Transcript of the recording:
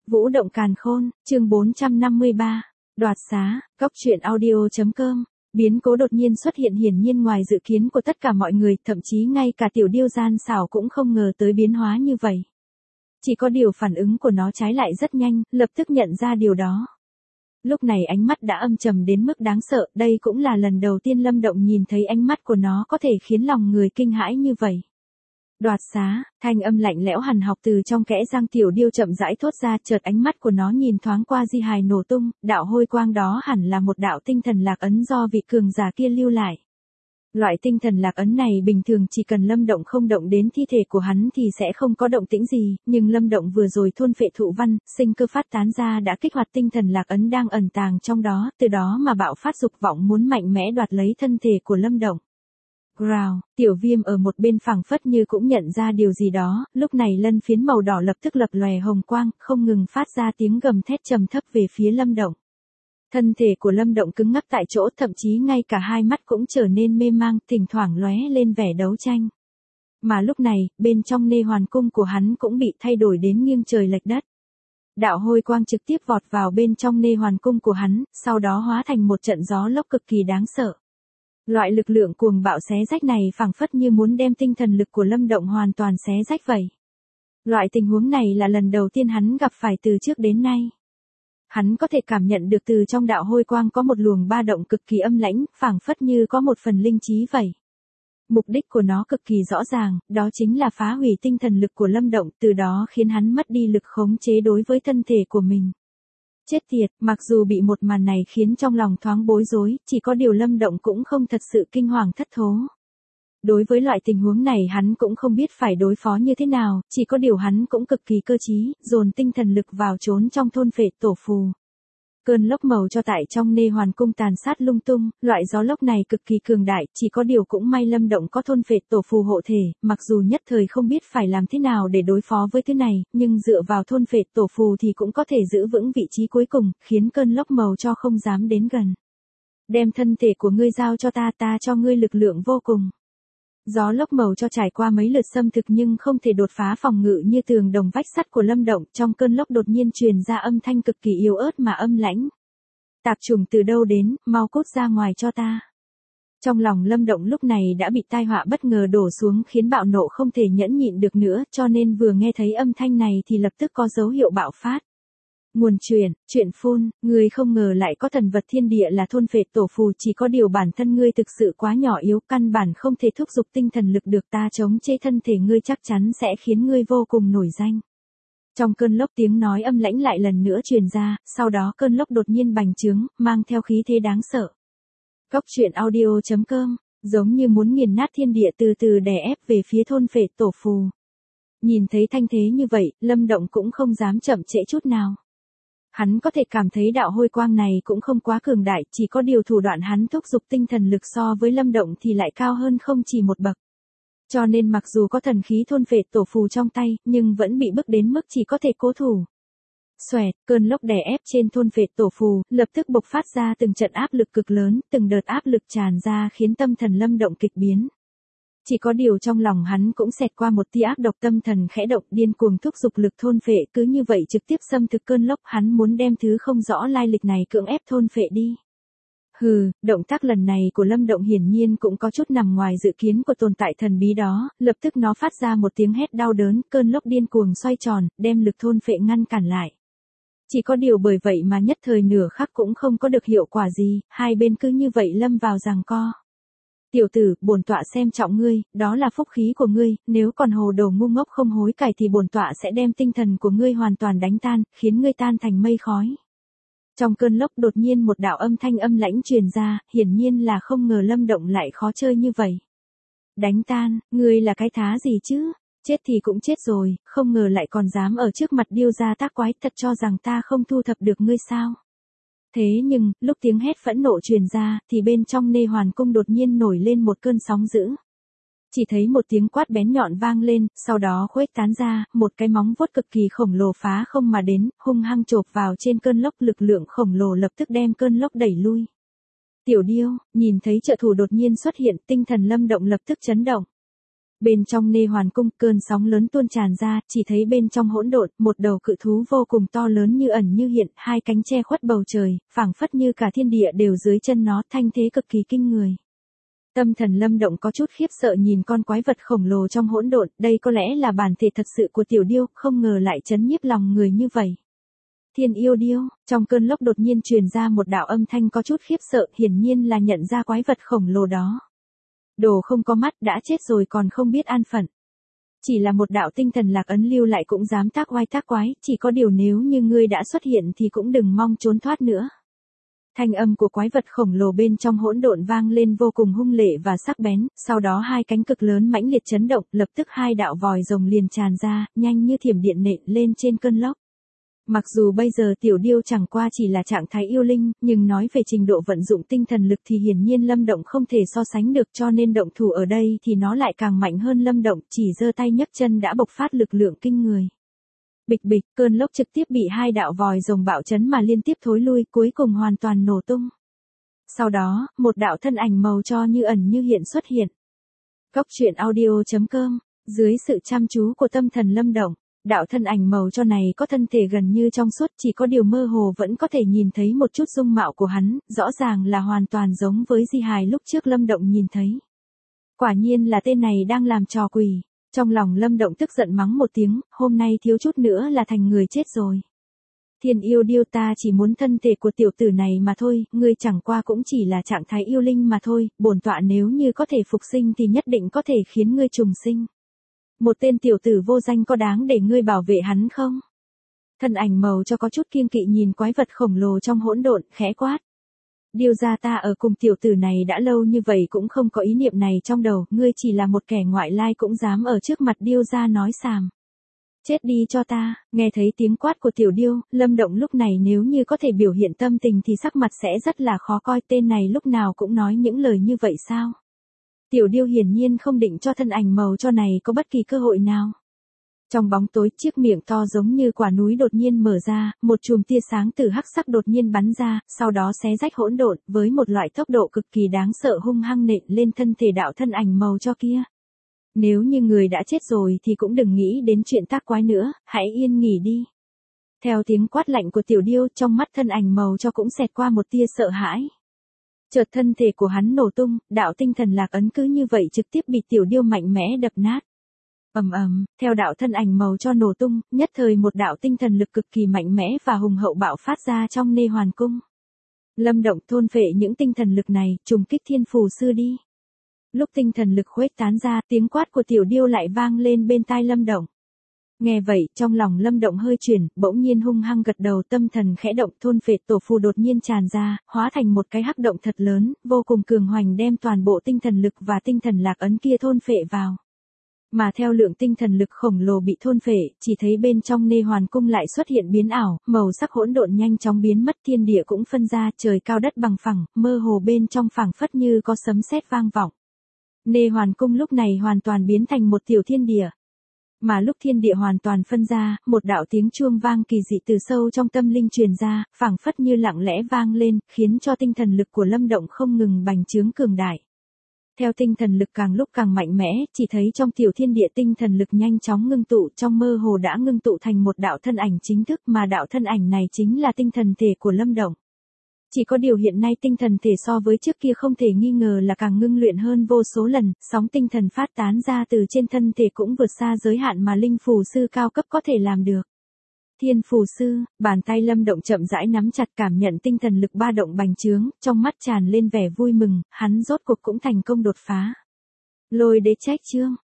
Vũ động càn khôn, chương 453. Đoạt xá, góc truyện audio.com. Biến cố đột nhiên xuất hiện hiển nhiên ngoài dự kiến của tất cả mọi người, thậm chí ngay cả tiểu điêu gian xảo cũng không ngờ tới biến hóa như vậy. Chỉ có điều phản ứng của nó trái lại rất nhanh, lập tức nhận ra điều đó. Lúc này ánh mắt đã âm trầm đến mức đáng sợ, đây cũng là lần đầu tiên Lâm Động nhìn thấy ánh mắt của nó có thể khiến lòng người kinh hãi như vậy. Đoạt xá, thanh âm lạnh lẽo hằn học từ trong kẽ răng tiểu điêu chậm rãi thốt ra, chợt ánh mắt của nó nhìn thoáng qua di hài nổ tung, đạo hôi quang đó hẳn là một đạo tinh thần lạc ấn do vị cường giả kia lưu lại. Loại tinh thần lạc ấn này bình thường chỉ cần Lâm Động không động đến thi thể của hắn thì sẽ không có động tĩnh gì, nhưng Lâm Động vừa rồi thôn phệ thụ văn, sinh cơ phát tán ra đã kích hoạt tinh thần lạc ấn đang ẩn tàng trong đó, từ đó mà bạo phát dục vọng muốn mạnh mẽ đoạt lấy thân thể của Lâm Động. Growl, tiểu viêm ở một bên phảng phất như cũng nhận ra điều gì đó, lúc này lân phiến màu đỏ lập tức lập lòe hồng quang, không ngừng phát ra tiếng gầm thét trầm thấp về phía Lâm Động. Thân thể của Lâm Động cứng ngắc tại chỗ, thậm chí ngay cả hai mắt cũng trở nên mê mang, thỉnh thoảng lóe lên vẻ đấu tranh. Mà lúc này, bên trong nê hoàn cung của hắn cũng bị thay đổi đến nghiêng trời lệch đất. Đạo hôi quang trực tiếp vọt vào bên trong nê hoàn cung của hắn, sau đó hóa thành một trận gió lốc cực kỳ đáng sợ. Loại lực lượng cuồng bạo xé rách này phảng phất như muốn đem tinh thần lực của Lâm Động hoàn toàn xé rách vậy. Loại tình huống này là lần đầu tiên hắn gặp phải từ trước đến nay. Hắn có thể cảm nhận được từ trong đạo hôi quang có một luồng ba động cực kỳ âm lãnh, phảng phất như có một phần linh trí vậy. Mục đích của nó cực kỳ rõ ràng, đó chính là phá hủy tinh thần lực của Lâm Động, từ đó khiến hắn mất đi lực khống chế đối với thân thể của mình. Chết tiệt, mặc dù bị một màn này khiến trong lòng thoáng bối rối, chỉ có điều Lâm Động cũng không thật sự kinh hoàng thất thố. Đối với loại tình huống này hắn cũng không biết phải đối phó như thế nào, chỉ có điều hắn cũng cực kỳ cơ trí, dồn tinh thần lực vào trốn trong thôn phệ tổ phù. Cơn lốc màu cho tại trong nê hoàn cung tàn sát lung tung, loại gió lốc này cực kỳ cường đại, chỉ có điều cũng may Lâm Động có thôn phệ tổ phù hộ thể, mặc dù nhất thời không biết phải làm thế nào để đối phó với thứ này, nhưng dựa vào thôn phệ tổ phù thì cũng có thể giữ vững vị trí cuối cùng, khiến cơn lốc màu cho không dám đến gần. Đem thân thể của ngươi giao cho ta, ta cho ngươi lực lượng vô cùng. Gió lốc màu cho trải qua mấy lượt xâm thực nhưng không thể đột phá phòng ngự như tường đồng vách sắt của Lâm Động, trong cơn lốc đột nhiên truyền ra âm thanh cực kỳ yếu ớt mà âm lãnh. Tạp trùng từ đâu đến, mau cút ra ngoài cho ta. Trong lòng Lâm Động lúc này đã bị tai họa bất ngờ đổ xuống khiến bạo nộ không thể nhẫn nhịn được nữa, cho nên vừa nghe thấy âm thanh này thì lập tức có dấu hiệu bạo phát. Nguồn chuyện phun, ngươi không ngờ lại có thần vật thiên địa là thôn phệ tổ phù, chỉ có điều bản thân ngươi thực sự quá nhỏ yếu, căn bản không thể thúc giục tinh thần lực được, ta chống chế thân thể ngươi chắc chắn sẽ khiến ngươi vô cùng nổi danh. Trong cơn lốc tiếng nói âm lãnh lại lần nữa truyền ra, sau đó cơn lốc đột nhiên bành trướng, mang theo khí thế đáng sợ. Góc truyện audio.com, giống như muốn nghiền nát thiên địa từ từ đè ép về phía thôn phệ tổ phù. Nhìn thấy thanh thế như vậy, Lâm Động cũng không dám chậm trễ chút nào. Hắn có thể cảm thấy đạo hôi quang này cũng không quá cường đại, chỉ có điều thủ đoạn hắn thúc giục tinh thần lực so với Lâm Động thì lại cao hơn không chỉ một bậc. Cho nên mặc dù có thần khí thôn phệ tổ phù trong tay, nhưng vẫn bị bức đến mức chỉ có thể cố thủ. Xoẹt, cơn lốc đè ép trên thôn phệ tổ phù, lập tức bộc phát ra từng trận áp lực cực lớn, từng đợt áp lực tràn ra khiến tâm thần Lâm Động kịch biến. Chỉ có điều trong lòng hắn cũng xẹt qua một tia ác độc, tâm thần khẽ động, điên cuồng thúc giục lực thôn phệ, cứ như vậy trực tiếp xâm thực cơn lốc, hắn muốn đem thứ không rõ lai lịch này cưỡng ép thôn phệ đi. Hừ, động tác lần này của Lâm Động hiển nhiên cũng có chút nằm ngoài dự kiến của tồn tại thần bí đó, lập tức nó phát ra một tiếng hét đau đớn, cơn lốc điên cuồng xoay tròn, đem lực thôn phệ ngăn cản lại. Chỉ có điều bởi vậy mà nhất thời nửa khắc cũng không có được hiệu quả gì, hai bên cứ như vậy lâm vào giằng co. Tiểu tử, bổn tọa xem trọng ngươi, đó là phúc khí của ngươi, nếu còn hồ đồ ngu ngốc không hối cải thì bổn tọa sẽ đem tinh thần của ngươi hoàn toàn đánh tan, khiến ngươi tan thành mây khói. Trong cơn lốc đột nhiên một đạo âm thanh âm lãnh truyền ra, hiển nhiên là không ngờ Lâm Động lại khó chơi như vậy. Đánh tan, ngươi là cái thá gì chứ? Chết thì cũng chết rồi, không ngờ lại còn dám ở trước mặt điêu gia tác quái, thật cho rằng ta không thu thập được ngươi sao? Thế nhưng, lúc tiếng hét phẫn nộ truyền ra, thì bên trong nê hoàn cung đột nhiên nổi lên một cơn sóng dữ. Chỉ thấy một tiếng quát bén nhọn vang lên, sau đó khuếch tán ra, một cái móng vuốt cực kỳ khổng lồ phá không mà đến, hung hăng chộp vào trên cơn lốc, lực lượng khổng lồ lập tức đem cơn lốc đẩy lui. Tiểu điêu, nhìn thấy trợ thủ đột nhiên xuất hiện, tinh thần Lâm Động lập tức chấn động. Bên trong Nê Hoàn Cung, cơn sóng lớn tuôn tràn ra, chỉ thấy bên trong hỗn độn, một đầu cự thú vô cùng to lớn như ẩn như hiện, hai cánh che khuất bầu trời, phảng phất như cả thiên địa đều dưới chân nó, thanh thế cực kỳ kinh người. Tâm thần Lâm Động có chút khiếp sợ nhìn con quái vật khổng lồ trong hỗn độn, đây có lẽ là bản thể thật sự của tiểu điêu, không ngờ lại chấn nhiếp lòng người như vậy. Thiên yêu điêu, trong cơn lốc đột nhiên truyền ra một đạo âm thanh có chút khiếp sợ, hiển nhiên là nhận ra quái vật khổng lồ đó. Đồ không có mắt đã chết rồi còn không biết an phận. Chỉ là một đạo tinh thần lạc ấn lưu lại cũng dám tác oai tác quái, chỉ có điều nếu như ngươi đã xuất hiện thì cũng đừng mong trốn thoát nữa. Thanh âm của quái vật khổng lồ bên trong hỗn độn vang lên vô cùng hung lệ và sắc bén, sau đó hai cánh cực lớn mãnh liệt chấn động, lập tức hai đạo vòi rồng liền tràn ra, nhanh như thiểm điện nện lên trên cơn lốc. Mặc dù bây giờ tiểu điêu chẳng qua chỉ là trạng thái yêu linh, nhưng nói về trình độ vận dụng tinh thần lực thì hiển nhiên Lâm Động không thể so sánh được, cho nên động thủ ở đây thì nó lại càng mạnh hơn Lâm Động, chỉ giơ tay nhấc chân đã bộc phát lực lượng kinh người. Bịch bịch, cơn lốc trực tiếp bị hai đạo vòi rồng bạo chấn mà liên tiếp thối lui, cuối cùng hoàn toàn nổ tung. Sau đó, một đạo thân ảnh màu cho như ẩn như hiện xuất hiện. Cốc truyện audio.com, dưới sự chăm chú của tâm thần Lâm Động, đạo thân ảnh màu cho này có thân thể gần như trong suốt, chỉ có điều mơ hồ vẫn có thể nhìn thấy một chút dung mạo của hắn, rõ ràng là hoàn toàn giống với di hài lúc trước Lâm Động nhìn thấy. Quả nhiên là tên này đang làm trò quỷ. Trong lòng Lâm Động tức giận mắng một tiếng, hôm nay thiếu chút nữa là thành người chết rồi. Thiên yêu điêu, ta chỉ muốn thân thể của tiểu tử này mà thôi, ngươi chẳng qua cũng chỉ là trạng thái yêu linh mà thôi, bổn tọa nếu như có thể phục sinh thì nhất định có thể khiến ngươi trùng sinh. Một tên tiểu tử vô danh có đáng để ngươi bảo vệ hắn không? Thân ảnh màu cho có chút kiêng kỵ nhìn quái vật khổng lồ trong hỗn độn, khẽ quát. Điêu gia, ta ở cùng tiểu tử này đã lâu như vậy cũng không có ý niệm này trong đầu, ngươi chỉ là một kẻ ngoại lai cũng dám ở trước mặt điêu gia nói xàm. Chết đi cho ta, nghe thấy tiếng quát của tiểu điêu, Lâm Động lúc này nếu như có thể biểu hiện tâm tình thì sắc mặt sẽ rất là khó coi, tên này lúc nào cũng nói những lời như vậy sao? Tiểu điêu hiển nhiên không định cho thân ảnh màu cho này có bất kỳ cơ hội nào. Trong bóng tối, chiếc miệng to giống như quả núi đột nhiên mở ra, một chùm tia sáng từ hắc sắc đột nhiên bắn ra, sau đó xé rách hỗn độn, với một loại tốc độ cực kỳ đáng sợ hung hăng nện lên thân thể đạo thân ảnh màu cho kia. Nếu như người đã chết rồi thì cũng đừng nghĩ đến chuyện tác quái nữa, hãy yên nghỉ đi. Theo tiếng quát lạnh của tiểu điêu, trong mắt thân ảnh màu cho cũng xẹt qua một tia sợ hãi. Chợt thân thể của hắn nổ tung, đạo tinh thần lạc ấn cứ như vậy trực tiếp bị tiểu điêu mạnh mẽ đập nát. Ầm ầm, theo đạo thân ảnh màu cho nổ tung, nhất thời một đạo tinh thần lực cực kỳ mạnh mẽ và hùng hậu bạo phát ra trong Nê Hoàn Cung. Lâm Động, thôn phệ những tinh thần lực này, trùng kích Thiên Phù Sư đi. Lúc tinh thần lực khuếch tán ra, tiếng quát của tiểu điêu lại vang lên bên tai Lâm Động. Nghe vậy, trong lòng Lâm Động hơi chuyển, bỗng nhiên hung hăng gật đầu, tâm thần khẽ động, thôn phệ tổ phù đột nhiên tràn ra, hóa thành một cái hắc động thật lớn, vô cùng cường hoành đem toàn bộ tinh thần lực và tinh thần lạc ấn kia thôn phệ vào. Mà theo lượng tinh thần lực khổng lồ bị thôn phệ, chỉ thấy bên trong Nê Hoàn Cung lại xuất hiện biến ảo, màu sắc hỗn độn nhanh chóng biến mất, thiên địa cũng phân ra, trời cao đất bằng phẳng, mơ hồ bên trong phảng phất như có sấm sét vang vọng. Nê Hoàn Cung lúc này hoàn toàn biến thành một tiểu thiên địa. Mà lúc thiên địa hoàn toàn phân ra, một đạo tiếng chuông vang kỳ dị từ sâu trong tâm linh truyền ra, phảng phất như lặng lẽ vang lên, khiến cho tinh thần lực của Lâm Động không ngừng bành trướng cường đại. Theo tinh thần lực càng lúc càng mạnh mẽ, chỉ thấy trong tiểu thiên địa tinh thần lực nhanh chóng ngưng tụ, trong mơ hồ đã ngưng tụ thành một đạo thân ảnh chính thức, mà đạo thân ảnh này chính là tinh thần thể của Lâm Động. Chỉ có điều hiện nay tinh thần thể so với trước kia không thể nghi ngờ là càng ngưng luyện hơn vô số lần, sóng tinh thần phát tán ra từ trên thân thể cũng vượt xa giới hạn mà linh phù sư cao cấp có thể làm được. Thiên Phù Sư, bàn tay Lâm Động chậm rãi nắm chặt, cảm nhận tinh thần lực ba động bành trướng, trong mắt tràn lên vẻ vui mừng, hắn rốt cuộc cũng thành công đột phá. Lôi đế trách chương,